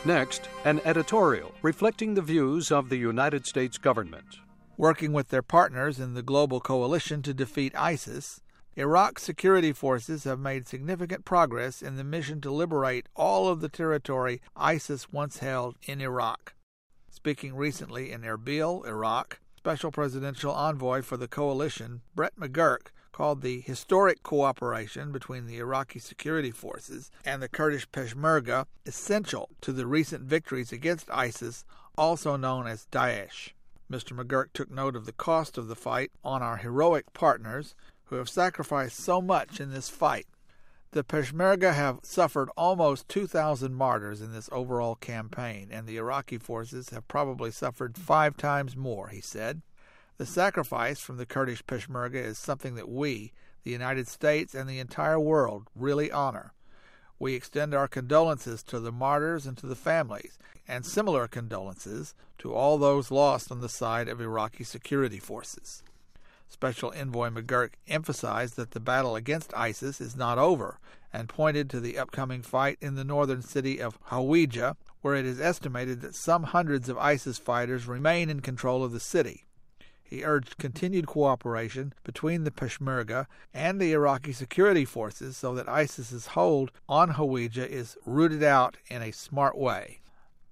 Next, an editorial reflecting the views of the United States government. Working with their partners in the global coalition to defeat ISIS, Iraq's security forces have made significant progress in the mission to liberate all of the territory ISIS once held in Iraq. Speaking recently in Erbil, Iraq, Special Presidential Envoy for the coalition, Brett McGurk, called the historic cooperation between the Iraqi security forces and the Kurdish Peshmerga essential to the recent victories against ISIS, also known as Daesh. Mr. McGurk took note of the cost of the fight on our heroic partners who have sacrificed so much in this fight. The Peshmerga have suffered almost 2,000 martyrs in this overall campaign, and the Iraqi forces have probably suffered 5 times more, he said. The sacrifice from the Kurdish Peshmerga is something that we, the United States, and the entire world really honor. We extend our condolences to the martyrs and to the families, and similar condolences to all those lost on the side of Iraqi security forces. Special Envoy McGurk emphasized that the battle against ISIS is not over and pointed to the upcoming fight in the northern city of Hawija, where it is estimated that some hundreds of ISIS fighters remain in control of the city. He urged continued cooperation between the Peshmerga and the Iraqi security forces so that ISIS's hold on Hawija is rooted out in a smart way.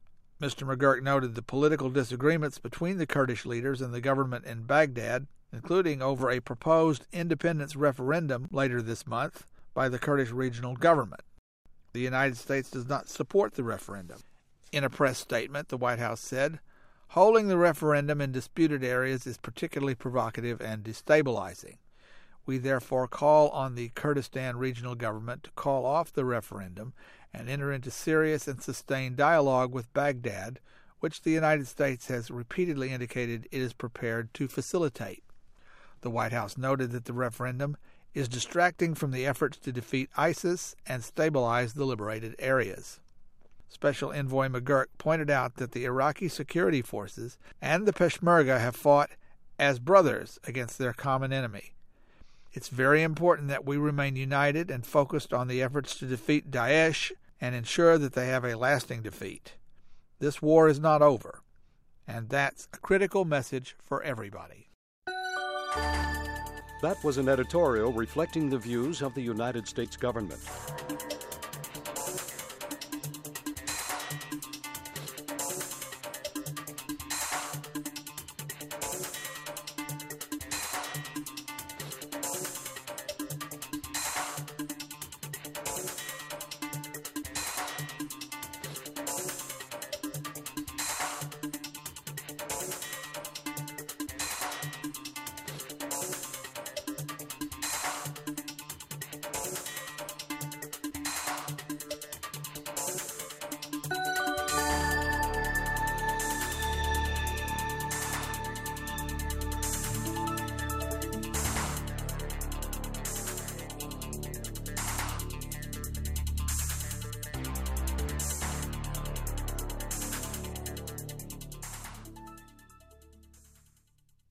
Mr. McGurk noted the political disagreements between the Kurdish leaders and the government in Baghdad, including over a proposed independence referendum later this month by the Kurdish regional government. The United States does not support the referendum. In a press statement, the White House said, "Holding the referendum in disputed areas is particularly provocative and destabilizing. We therefore call on the Kurdistan regional government to call off the referendum and enter into serious and sustained dialogue with Baghdad, which the United States has repeatedly indicated it is prepared to facilitate." The White House noted that the referendum is distracting from the efforts to defeat ISIS and stabilize the liberated areas. Special Envoy McGurk pointed out that the Iraqi security forces and the Peshmerga have fought as brothers against their common enemy. It's very important that we remain united and focused on the efforts to defeat Daesh and ensure that they have a lasting defeat. This war is not over, and that's a critical message for everybody. That was an editorial reflecting the views of the United States government.